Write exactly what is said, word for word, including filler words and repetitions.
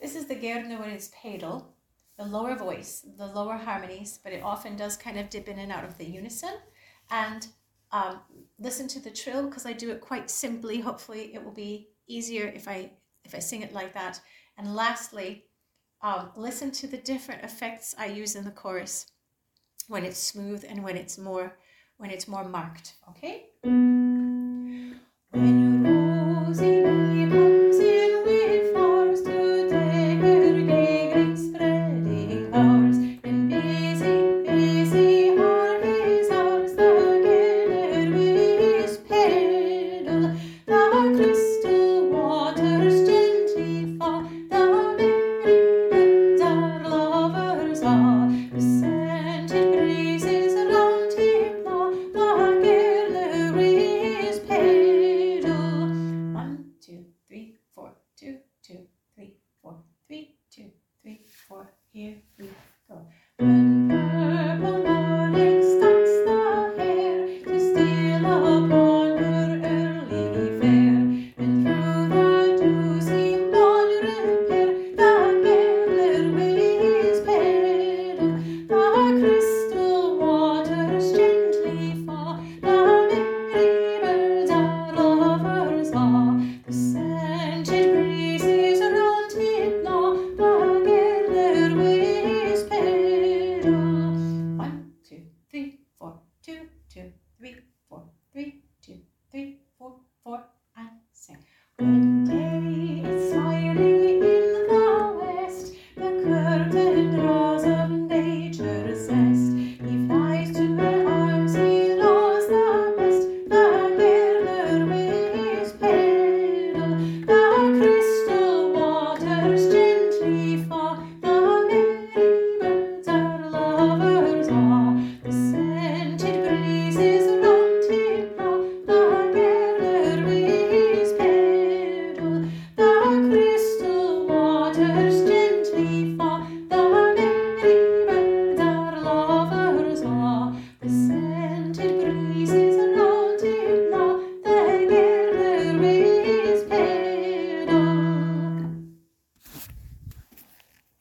This is the Gerne when it's pedal, the lower voice, the lower harmonies, but it often does kind of dip in and out of the unison. And um, listen to the trill, because I do it quite simply. Hopefully it will be easier if I if I sing it like that. And lastly, um, listen to the different effects I use in the chorus when it's smooth and when it's more when it's more marked. Okay? When Rosie comes in with flowers to take her gay spreading powers, and busy, busy are his hours, the Gerne with his pedal, the crystal waters gently fall, the merry birds our lovers are, the scented breezes round him blow, the Gerne with his pedal. One, two, three, four, two, two, three, four, three, two, three, four. Here we go. When purple morning stalks the hare to steal upon her early fare, and through the dewy morn repair, the Gerne with his pedal, the crystal waters gently fall, the merry birds our lovers are, the scented breezes round him blow, the Gerne with his pedal. One, two, three, four, two, two, three, four, three, two, three, four, four, and sing. When day is smiling in the west, the curtain draws of nature's zest. He flies to her arms, he knows the best, the Gerne with his pedal, the crystal waters gently fall, the merry birds our lovers are, the scented breezes round him blow, the Gerne with his pedal, the crystal waters